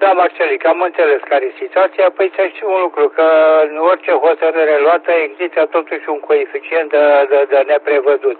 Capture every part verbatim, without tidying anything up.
Da, Marcelic, am înțeles care e situația. Păi să știu un lucru, că în orice hotărâre luată există totuși un coeficient de, de, de neprevăzut.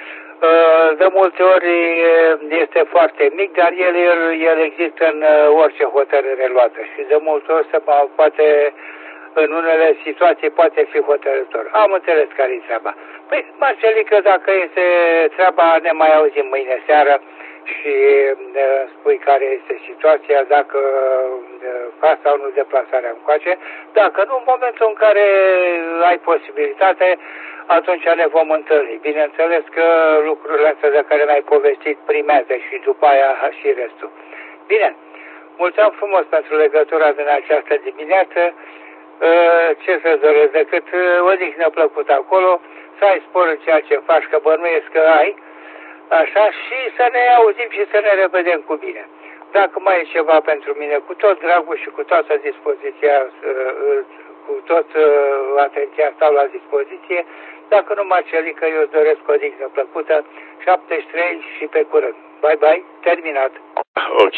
De multe ori este foarte mic, dar el, el, el există în orice hotărâre luată și de multe ori se poate, în unele situații poate fi hotărător. Am înțeles care e treaba. Păi, Marcelică, dacă este treaba, ne mai auzim mâine seară și spui care este situația, dacă faci sau nu deplasarea încoace. Dacă nu, în momentul în care ai posibilitate, atunci ne vom întâlni. Bineînțeles că lucrurile astea de care mi-ai povestit primează și după aia și restul. Bine, mulțumesc frumos pentru legătura din această dimineață. Ce să doresc decât o dihnă plăcută acolo, să ai spor în ceea ce faci, că bănuiesc că ai, așa, și să ne auzim și să ne revedem cu bine. Dacă mai e ceva pentru mine, cu tot dragul și cu toată dispoziția, cu tot atenția stau la dispoziție. Dacă nu, Marcelică, eu îți doresc o dignă plăcută, șaptezeci și trei și pe curând. Bye, bye, terminat. Ok,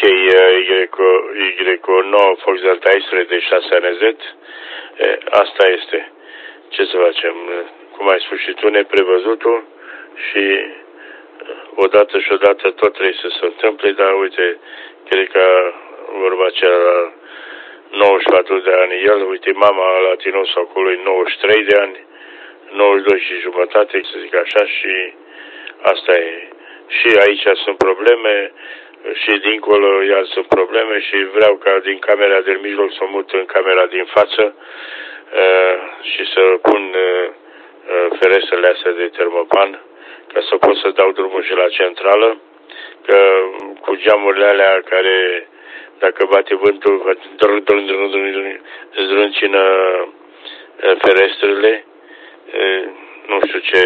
Y nouă Fox Delta X-ray de șase N Z. Asta este. Ce să facem? Cum ai spus și tu, neprevăzutul și odată și odată tot trebuie să se întâmple, dar uite, cred că vorba aceea la nouăzeci și patru de ani, el, uite, mama la Tinosu acolo e nouăzeci și trei de ani, nouăzeci și doi și jumătate, să zic așa, și asta e. Și aici sunt probleme, și dincolo iar sunt probleme și vreau ca din camera din mijloc să mut în camera din față uh, și să pun uh, ferestrele astea de termopan, ca să pot să dau drumul și la centrală, că cu geamurile alea care, dacă bate vântul, zdrâncină ferestrele, nu știu ce,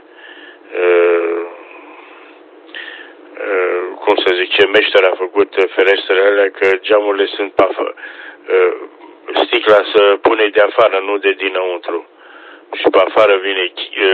cum să zic, ce meșter a făcut ferestrele alea, că geamurile sunt pe afară. Sticla să pune de afară, nu de dinăuntru. Și pe afară vine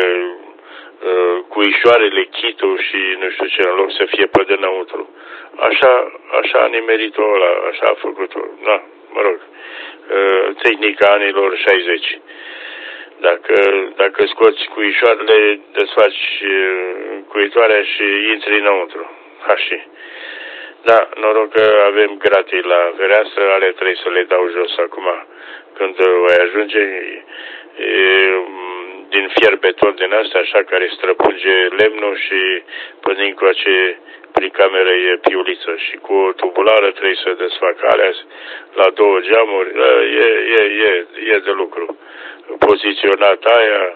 cuișoarele, chitul și nu știu ce, în loc să fie pe dinăuntru. Așa, așa a nimerit-o ăla, așa a făcut-o. Da, mă rog, tehnica anilor șaizeci. Dacă, dacă scoți cuișoarele, desfaci cuitoarea și intri înăuntru. Așa. Da, noroc că avem gratii la fereastră, ale trebuie să le dau jos acum când voi ajunge. E, din fier beton din asta, așa, care străpunge lemnul și până încoace prin cameră e piuliță și cu o tubulară trebuie să desfac alea la două geamuri. E, e, e, e de lucru. Poziționat aia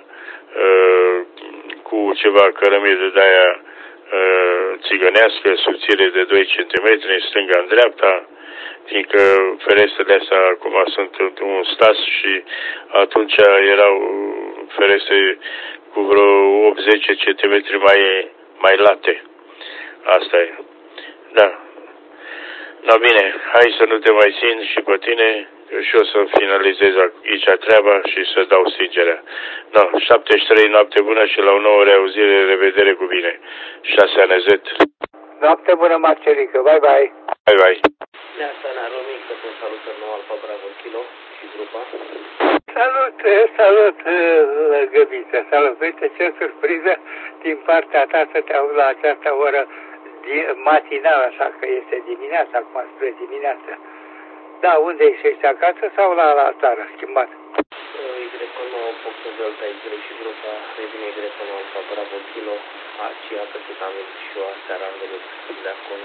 cu ceva cărămidă de aia țigănească, subțire de doi centimetri în stânga, în dreapta, fiindcă ferestrele astea acum sunt un stas și atunci erau ferestre cu vreo optzeci centimetri mai, mai late. Asta e. Da. Da, bine, hai să nu te mai țin și pe tine, și o să finalizez aici treaba și să dau stingerea. Da, șaptezeci și trei, noapte bună și la o nouă reauzire, revedere cu bine. șase N Z. Noapte bună, Marcelică, bye bye. Bye bye. Neața, Naromic, să te salută nou Alfa Bravo Kilo și grupa. Salut, salut, Găbiță, salut. Uite ce surpriză din partea ta să te aud la această oră matinală, așa că este dimineața, acum spre dimineață. Da, unde ești? Ești acasă sau la, la țară, schimbat? Y nouă Fox Delta X-ray și grupa, revine Y nouă Alfa Bravo Kilo, aceea că tot am venit și eu aseară am venit de acolo.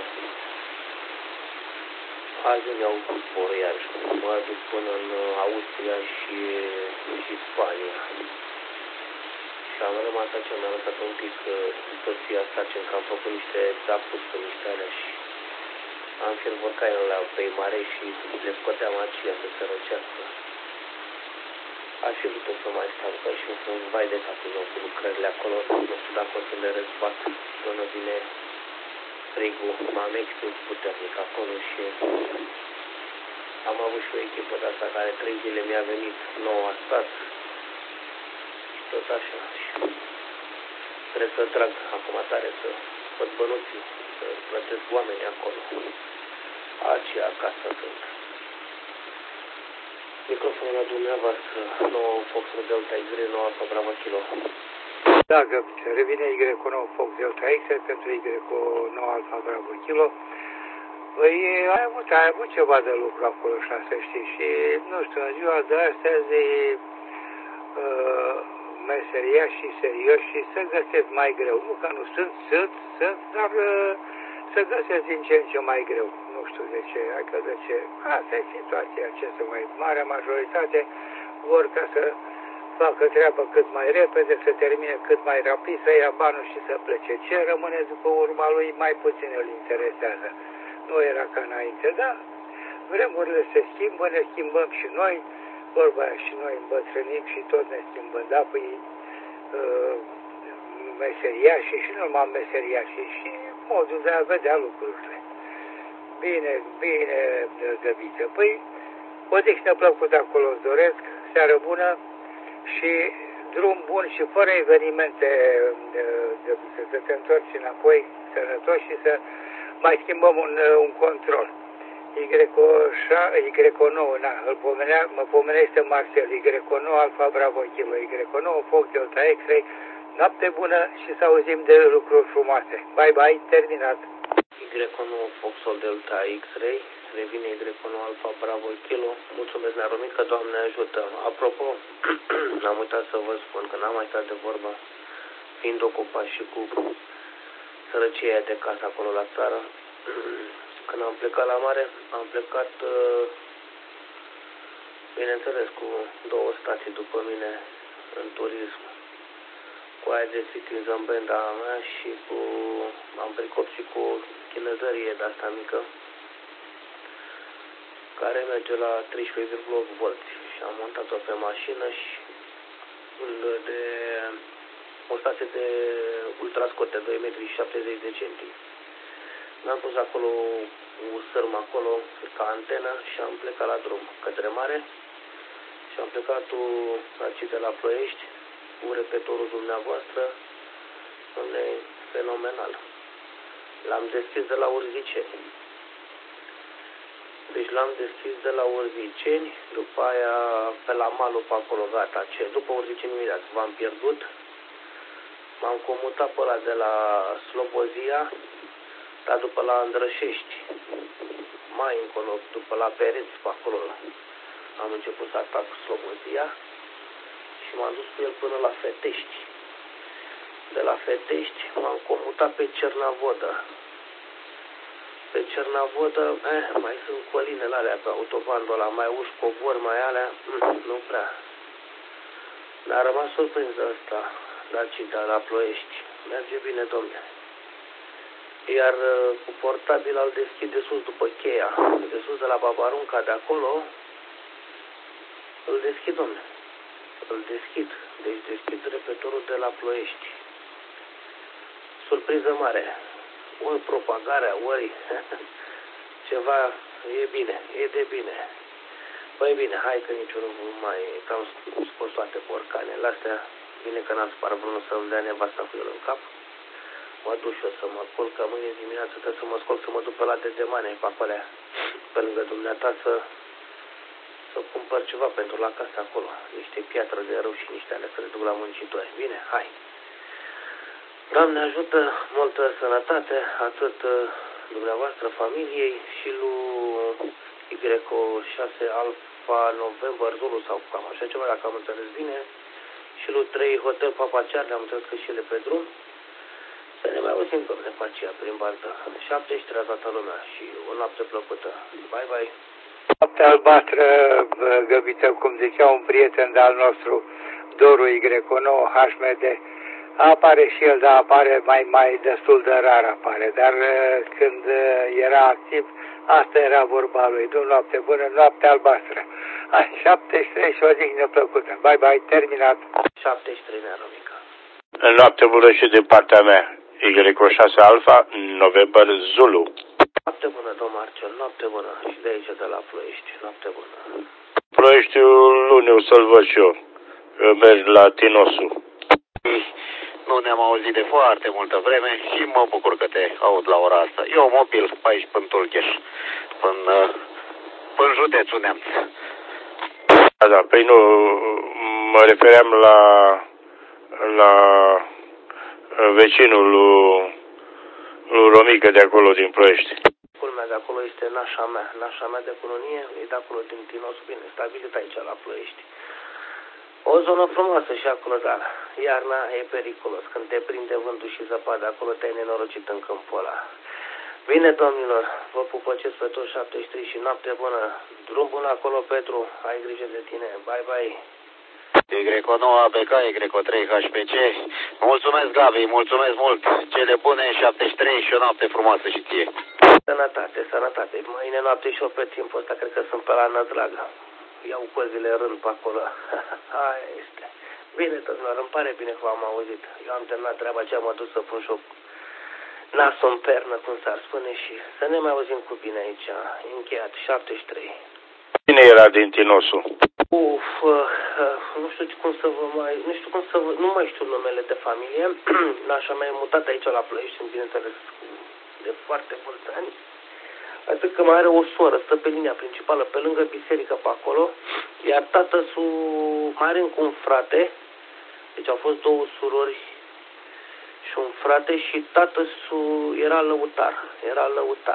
Azi îmi iau cu sporul iarăși, mă duc până în Austria și, și Spania. Și am rămas așa, mi-am lăsat un pic situația asta, că am făcut niște zapuri pe niște alea și am filmat cainele pe mare și le scoteam aceea să se răcească. Aș fi putut să mai stau, că și un vai de capul meu cu lucrările acolo, nu știu dacă o să le răzbat până vine frigul. M-am extins puternic acolo și am avut și o echipă de asta care trei zile mi-a venit, nouă a stat și tot așa. Și trebuie să trag acum tare, să văd bănuții, să plătesc oamenii acolo. Aceea acasă sunt. Microfonul la dumneavoastră, nouă Fox Delta Y, nouă Alfa Bravo Kilo. Da, Găbiță, revine Y nouă Fox Delta X pentru Y nouă Alfa Bravo Kilo. Păi ai avut, ai avut ceva de lucru acolo, așa să știi, și nu știu, în ziua de astăzi uh, meseriașii serioși și să găsesc mai greu. Nu că nu sunt, sunt, sunt, dar uh, să găsesc din ce în ce mai greu. Nu știu de ce, adică de ce. Asta e situația, ce să mai mare majoritate vor ca să facă treaba cât mai repede, să termine cât mai rapid, să ia banul și să plece. Ce rămâne după urma lui, mai puțin îl interesează. Nu era ca înainte, dar vremurile se schimbă, ne schimbăm și noi, vorba aia, și noi îmbătrânim și tot ne schimbăm, da, păi uh, meseriașii și nu numai meseriașii și modul de a vedea lucrurile. Bine, bine, Găbiță. Păi, o dihnă plăcută acolo îți doresc, seară bună și drum bun și fără evenimente, Găbiță, să te întorci înapoi sănătos și să mai schimbăm un, un control. Y nouă, na, îl pomenea, mă pomenește Marcel, Y nouă Alfa Bravo Kilo, Y nouă Fox Delta X-Ray, noapte bună și să auzim de lucruri frumoase. Bye, bye, terminat. Y nouă Fox Delta X-Ray, revine Y nouă Alfa Bravo Kilo, mulțumesc, Nearomica, Doamne ajută. Apropo, n-am uitat să vă spun că n-am mai stat de vorbă, fiind ocupat și cu sărăcia de casă acolo la țară. Când am plecat la mare, am plecat, bineînțeles, cu două stații după mine în turism, cu aia de țicli în zambenda mea și cu, am precop și cu o chinezărie de asta mică, care merge la treisprezece virgulă opt volți și am montat-o pe mașină și de o stație de ultrascot de doi metri și șaptezeci de centimetri. Mi-am pus acolo un sârm acolo ca antenă și am plecat la drum către mare și am plecat aici de la Ploiești cu repetorul dumneavoastră, unde fenomenal. L-am deschis de la Urziceni. Deci l-am deschis de la Urziceni, după aia pe la malul pe acolo, gata, ce? După Urziceni imediat v-am pierdut. M-am comutat pe ăla de la Slobozia, dar după la Andrășești, mai încolo, după la Pereți, pe acolo, am început să atac Slobozia și m-am dus cu el până la Fetești. De la Fetești m-am comutat pe Cernavodă. Pe Cernavodă, eh, mai sunt colinele alea pe autobandul ăla, mai uși cobori, mai alea, mm, nu prea. Dar a rămas surprins de ăsta, la Cida, la Ploiești. Merge bine, domne. Iar cu portabil îl deschid de sus după cheia, de sus de la Babarunca, de acolo, îl deschid, domne. Îl deschid. Deci deschid repetorul de la Ploiești. Surpriză mare. Ori propagarea, ori ceva, e bine, e de bine. Păi bine, hai că niciunul nu mai, că am scos toate porcanele astea. Bine că n-am spart vreunul să-mi dea nevasta cu el în cap. Mă duc și eu să mă culc, că mâine dimineață trebuie să mă scol, să mă duc pe la de gemane, pe acolea, pe lângă dumneata, să, să cumpăr ceva pentru la casă acolo. Niște piatră de rău și niște alea să le duc la muncitori. Bine, hai! Doamne ajută, multă sănătate, atât dumneavoastră, familiei și lui Y șase Alfa November Zulu sau cam așa ceva, dacă am înțeles bine, și lui trei Hotel Papa Charlie, am înțeles că și ele pe drum. Să ne mai auzim, domne, pe aceea, prin baltă. șaptezeci și trei toată lumea și o noapte plăcută. Bye, bye! Noapte albastră, Găbiță, cum zicea un prieten de-al nostru, Doru Y nouă H M D. Apare și el, dar apare mai, mai destul de rar apare, dar când era activ, asta era vorba lui. Du noapte bună, noapte albastră. Hai, șaptezeci și trei și o dihnă plăcută. Bye, bye, terminat. șaptezeci și trei, Nearomica. Noapte bună și din partea mea. Y șase Alfa, November Zulu. Noapte bună, domn Marcel, noapte bună. Și de aici, de la Ploiești, noapte bună. Ploieștiul luni o să-l văd și eu. Merg la Tinosu. Nu ne-am auzit de foarte multă vreme și mă bucur că te aud la ora asta. Eu mobil pe aici până Tulcheș, până, până județul Neamț. Da, da, păi nu, mă refeream la, la vecinul lui, lui Romică de acolo din Ploiești. Culmea de acolo este nașa mea. Nașa mea de colonie e de acolo din Tinos, bine stabilit aici la Ploiești. O zonă frumoasă și acolo, dar iarna e periculos. Când te prinde vântul și zăpada, acolo te-ai nenorocit în câmpul ăla. Bine, domnilor, vă pupăcesc pe toți șaptezeci și trei și noapte bună. Drum bun acolo, Petru, ai grijă de tine. Bye, bye. Y nouă A B K, Y trei H P C. Mulțumesc, Gabi, mulțumesc mult. Cele bune, șaptezeci și trei și o noapte frumoasă și ție. Sănătate, sănătate. Mâine noapte și eu pe timpul ăsta, cred că sunt pe la Nădragă. Iau cozile rând pe acolo. Aia este. Bine, domnilor, îmi pare bine că v-am auzit. Eu am terminat treaba aceea, m-am dus să pun și-o nasul în pernă, cum s-ar spune, și să ne mai auzim cu bine aici. Încheiat, șaptezeci și trei. Cine era din Tinosu? Uf, uh, uh, nu știu cum să vă mai, nu știu cum să vă, nu mai știu numele de familie. Nașa mea e mutat aici la Ploiești, bineînțeles, de foarte mulți ani. Atât că mai are o soră, stă pe linia principală, pe lângă biserică pe acolo, iar tatăl-su mai are încă un frate, deci au fost două surori și un frate și tatăl-su era lăutar, era lăutar.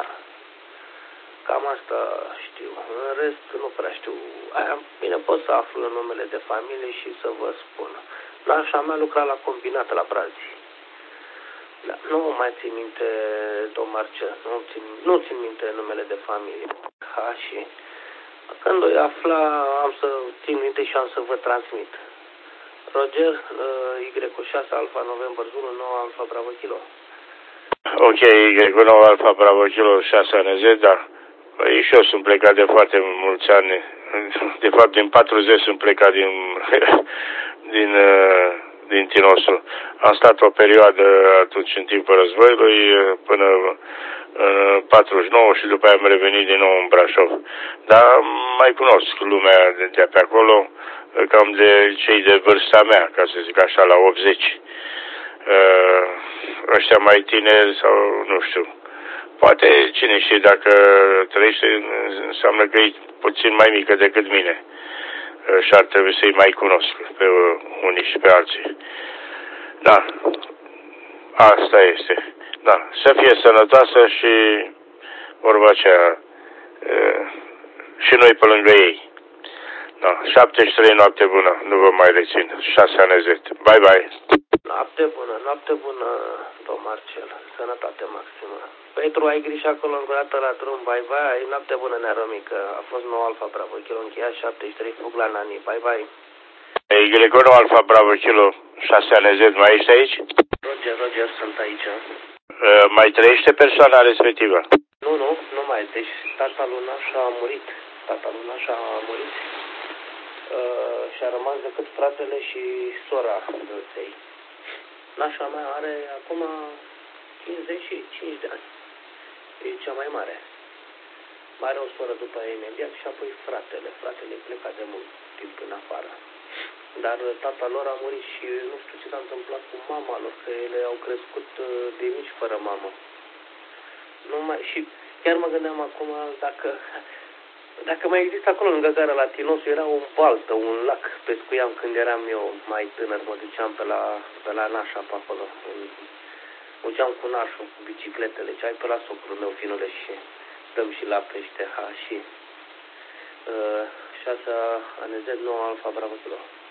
Cam asta știu, în rest nu prea știu. Aia, bine, pot să aflu numele de familie și să vă spun. Nașa mea lucra la combinat la Brazii. Da, nu mai țin minte, domn Marcel, nu țin, nu țin minte numele de familie. Ha, și când o afla, am să țin minte și am să vă transmit. Roger, Y șase Alfa November Zulu nouă Alfa Bravo Kilo. Ok, Y nouă Alfa Bravo Kilo șase A N Z, da. Păi și eu sunt plecat de foarte mulți ani. De fapt, din patruzeci sunt plecat din, din, din Tinosul. Am stat o perioadă atunci în timpul războiului până în patruzeci și nouă și după aia am revenit din nou în Brașov. Dar mai cunosc lumea de, de pe acolo, cam de cei de vârsta mea, ca să zic așa, la optzeci. Ăștia mai tineri sau nu știu. Poate, cine știe, dacă trăiește, înseamnă că e puțin mai mică decât mine. Și ar trebui să-i mai cunosc pe unii și pe alții. Da, asta este. Da, să fie sănătoasă și vorba aceea, și noi pe lângă ei. Da, șaptezeci și trei, noapte bună, nu vă mai rețin, șase A N Z. Bye, bye. Noapte bună, noapte bună, domn Marcel, sănătate maximă. Petru, ai grijă acolo încă o dată la drum, bye bye, noapte bună, Nearomică, a fost nouă Alfa Bravo Kilo, încheiat șaptezeci și trei, fug la Nani, bye bye. Y nouă Alfa Bravo Kilo șase A N Z, mai ești aici? Roger, Roger, sunt aici. Uh, mai trăiește persoana respectivă? Nu, nu, nu mai, deci tata lui Nașa a murit, tata lui Nașa a murit uh, și a rămas decât fratele și sora dânsei. Nașa mea are acum cincizeci și cinci de ani. E cea mai mare. Mai are o soră după ea imediat și apoi fratele. Fratele pleca de mult timp în afară. Dar tata lor a murit și nu știu ce s-a întâmplat cu mama lor, că ele au crescut de mici fără mamă. Nu mai, și chiar mă gândeam acum dacă, dacă mai există acolo lângă gara la Tinosu, era o baltă, un lac, pescuiam când eram eu mai tânăr, mă duceam pe la, pe la Nașa pe acolo. Mergeam cu nașul, cu bicicletele, ce ai pe la socrul meu, finule, și dăm și la pește, ha, și uh, șase A N Z nouă Alfa Bravo Kilo.